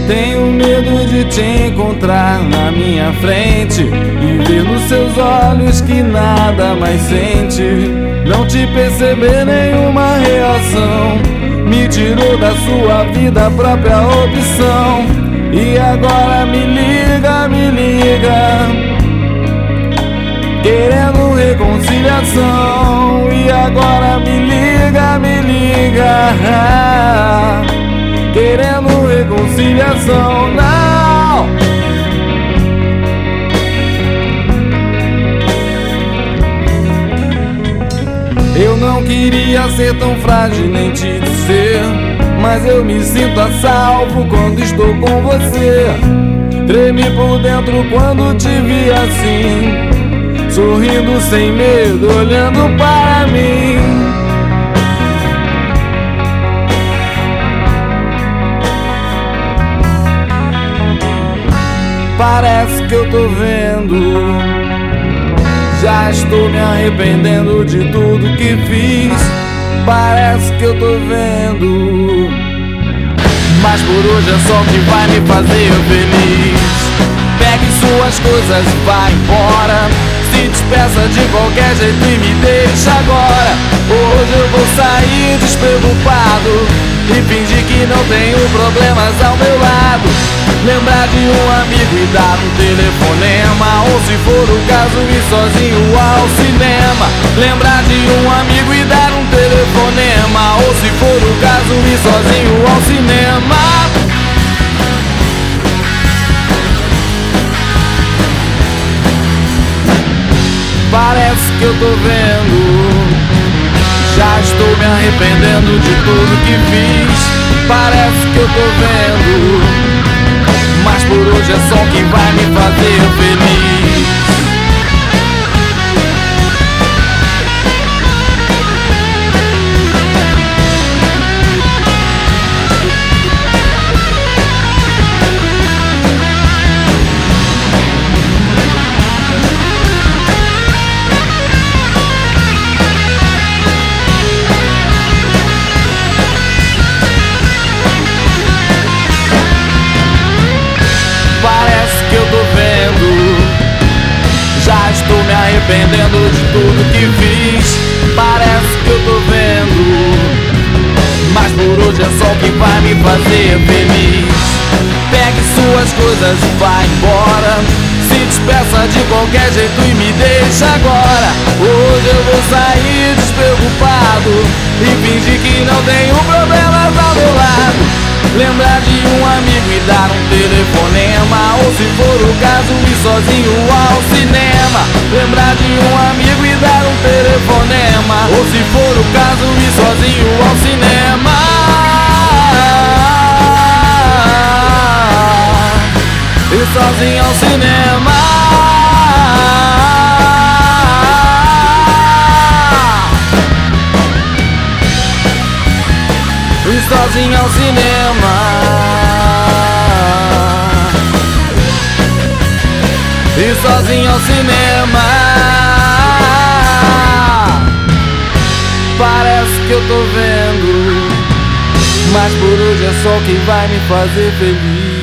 Tenho medo de te encontrar na minha frente e ver nos seus olhos que nada mais sente. Não te perceber nenhuma reação, me tirou da sua vida a própria opção. E agora me liga, querendo reconciliação. E agora me liga, querendo reconciliação. Não! Eu não queria ser tão frágil nem te dizer, mas eu me sinto a salvo quando estou com você. Tremi por dentro quando te vi assim, sorrindo sem medo, olhando para mim. Parece que eu tô vendo, já estou me arrependendo de tudo que fiz. Parece que eu tô vendo, mas por hoje é só o que vai me fazer feliz. Pegue suas coisas e vá embora, se despeça de qualquer jeito e me deixa agora. Hoje eu vou sair despreocupado e fingir que não tenho problemas ao meu lado. Lembrar de um amigo e dar um telefonema, ou se for o caso ir sozinho ao cinema. Lembrar de um amigo e dar um telefonema, ou se for o caso ir sozinho ao cinema. Parece que eu tô vendo, já estou me arrependendo de tudo que fiz. Parece que eu tô vendo, mas por hoje é só quem vai me fazer feliz. Parece que eu tô vendo, já estou me arrependendo de tudo que fiz. Parece que eu tô vendo, mas por hoje é só o que vai me fazer feliz. Pegue suas coisas e vá embora, se despeça de qualquer jeito e me deixa agora. Hoje eu vou sair despreocupado e fingir que não tenho problemas ao meu lado. Lembrar de um amigo e dar um telefonema, ou se for o caso ir sozinho ao cinema. Lembrar de um amigo e dar um telefonema, ou se for o caso ir sozinho ao cinema. Ir sozinho ao cinema. Ir sozinho ao cinema. Ir sozinho ao cinema. Parece que eu tô vendo, mas por hoje é só quem vai me fazer feliz.